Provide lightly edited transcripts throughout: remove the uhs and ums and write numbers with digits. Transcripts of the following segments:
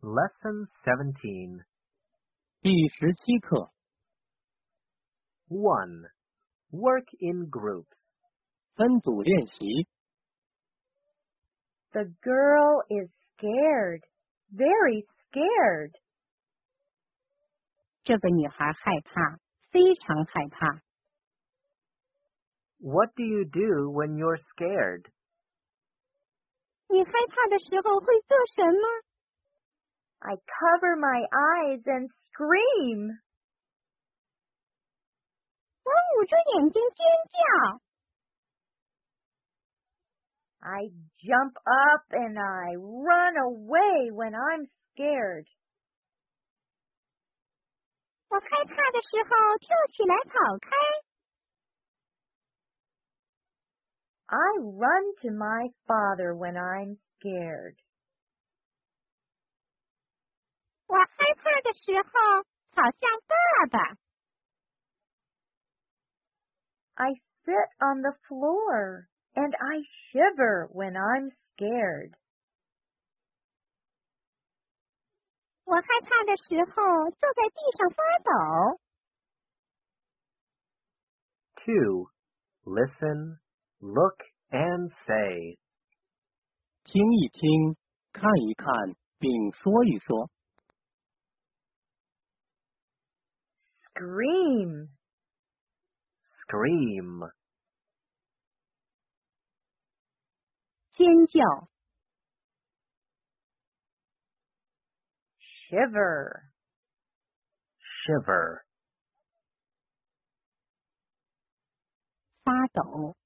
Lesson 17. 第17课 1. Work in groups. 分组练习 The girl is scared, very scared. 这个女孩害怕，非常害怕。 What do you do when you're scared? 你害怕的时候会做什么？ I cover my eyes and scream. 我捂住眼睛尖叫。 I jump up and I run away when I'm scared. 我害怕的时候跳起来跑开。 I run to my father when I'm scared. 我害怕的时候跑向爸爸。 I sit on the floor and I shiver when I'm scared. 我害怕的时候坐在地上发抖。 2. Listen, look, and say. 听一听，看一看，并说一说。 Scream. Scream. 尖叫。 Shiver. Shiver. 发抖。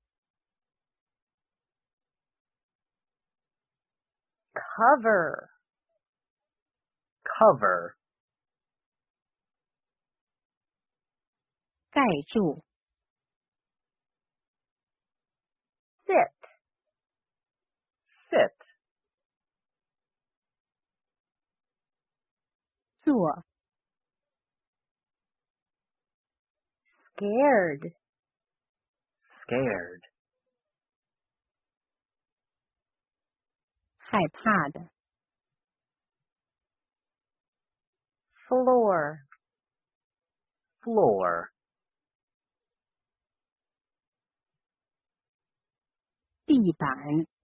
Cover. Cover. 盖住。 Sit. Sit. 坐。 Scared. Scared. 害怕的。 Floor. Floor. 地板。